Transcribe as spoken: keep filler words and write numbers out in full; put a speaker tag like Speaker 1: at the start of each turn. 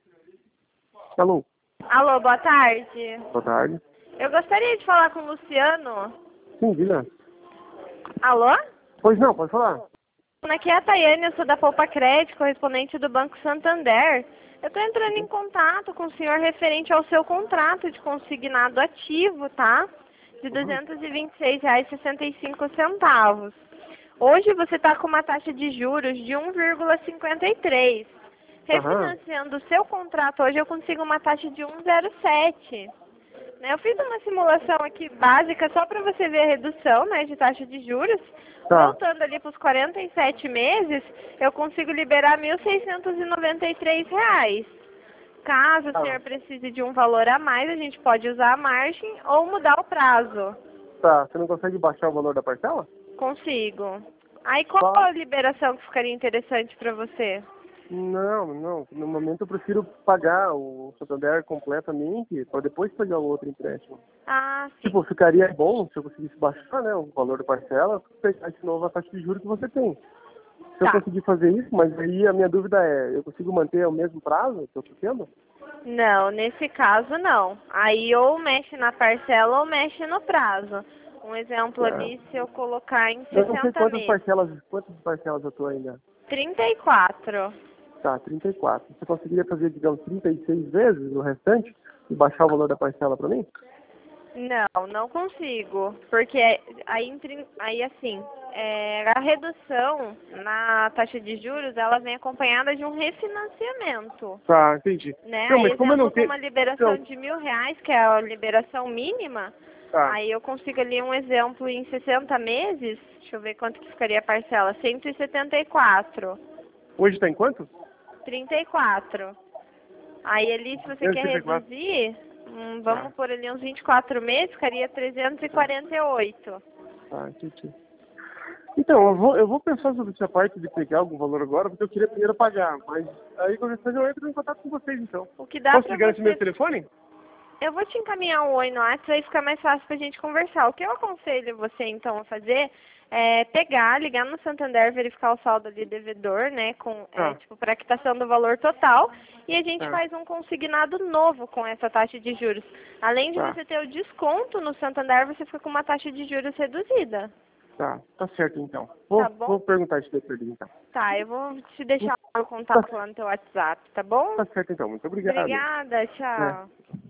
Speaker 1: Alô?
Speaker 2: Alô, boa tarde.
Speaker 1: Boa tarde.
Speaker 2: Eu gostaria de falar com o Luciano.
Speaker 1: Sim, diga.
Speaker 2: Alô?
Speaker 1: Pois não, pode falar.
Speaker 2: Aqui é a Tayane, eu sou da Poupa Crédito, correspondente do Banco Santander. Eu estou entrando em contato com o senhor referente ao seu contrato de consignado ativo, tá? De duzentos e vinte e seis reais e sessenta e cinco centavos. Hoje você está com uma taxa de juros de um vírgula cinquenta e três. Refinanciando o seu contrato hoje eu consigo uma taxa de um vírgula zero sete. Né, eu fiz uma simulação aqui básica só para você ver a redução, né, de taxa de juros.
Speaker 1: Tá.
Speaker 2: Voltando ali para os quarenta e sete meses, eu consigo liberar mil seiscentos e noventa e três reais. Caso o
Speaker 1: Tá.
Speaker 2: senhor precise de um valor a mais, a gente pode usar a margem ou mudar o prazo.
Speaker 1: Tá, você não consegue baixar o valor da parcela?
Speaker 2: Consigo. Aí qual
Speaker 1: Tá.
Speaker 2: a liberação que ficaria interessante para você?
Speaker 1: Não, não. No momento eu prefiro pagar o Santander completamente para depois pagar o outro empréstimo.
Speaker 2: Ah, sim.
Speaker 1: Tipo, ficaria bom se eu conseguisse baixar, né, o valor da parcela, pegar de novo a taxa de juros que você tem. Se
Speaker 2: Tá.
Speaker 1: eu conseguir fazer isso, mas aí a minha dúvida é, eu consigo manter o mesmo prazo que eu estou tendo?
Speaker 2: Não, nesse caso não. Aí ou mexe na parcela ou mexe no prazo. Um exemplo
Speaker 1: É.
Speaker 2: ali, se eu colocar em
Speaker 1: Eu não sei
Speaker 2: sessenta
Speaker 1: quantas
Speaker 2: meses.
Speaker 1: parcelas, quantas parcelas eu estou ainda.
Speaker 2: trinta e quatro.
Speaker 1: Tá, trinta e quatro. Você conseguiria fazer, digamos, trinta e seis vezes o restante e baixar o valor da parcela para mim?
Speaker 2: Não, não consigo. Porque aí, entre- aí assim, é, a redução na taxa de juros, ela vem acompanhada de um refinanciamento.
Speaker 1: Tá, entendi.
Speaker 2: Né?
Speaker 1: Não,
Speaker 2: Aí,
Speaker 1: mas como eu não
Speaker 2: exemplo, com
Speaker 1: tenho...
Speaker 2: uma liberação
Speaker 1: Não,
Speaker 2: de mil reais, que é a liberação mínima,
Speaker 1: tá.
Speaker 2: aí eu consigo ali um exemplo em sessenta meses, deixa eu ver quanto que ficaria a parcela, cento e setenta e quatro.
Speaker 1: Hoje tá em quanto?
Speaker 2: trinta e quatro. Aí ali, se você quer
Speaker 1: trinta e quatro.
Speaker 2: reduzir, hum, vamos
Speaker 1: Tá,
Speaker 2: por ali uns vinte e quatro meses, ficaria trezentos e quarenta e oito.
Speaker 1: tá, entendi. Então, eu vou, eu vou pensar sobre essa parte de pegar algum valor agora, porque eu queria primeiro pagar. Mas aí, qualquer coisa, eu entro em contato com vocês, então.
Speaker 2: O que dá
Speaker 1: Posso
Speaker 2: pra
Speaker 1: ligar nesse
Speaker 2: você...
Speaker 1: meu telefone?
Speaker 2: Eu vou te encaminhar um oi no WhatsApp, aí fica mais fácil pra gente conversar. O que eu aconselho você, então, a fazer é pegar, ligar no Santander, verificar o saldo ali devedor, né, com, é,
Speaker 1: Tá,
Speaker 2: tipo, para quitação do valor total, e a gente
Speaker 1: tá,
Speaker 2: faz um consignado novo com essa taxa de juros. Além de
Speaker 1: tá,
Speaker 2: você ter o desconto no Santander, você fica com uma taxa de juros reduzida.
Speaker 1: tá. Tá certo, então.
Speaker 2: Tá
Speaker 1: Vou,
Speaker 2: bom?
Speaker 1: vou perguntar isso daí pra ele, então.
Speaker 2: Tá, eu vou te deixar o contato lá no teu WhatsApp, tá bom?
Speaker 1: Tá certo, então. Muito obrigado.
Speaker 2: Obrigada,
Speaker 1: É.
Speaker 2: tchau.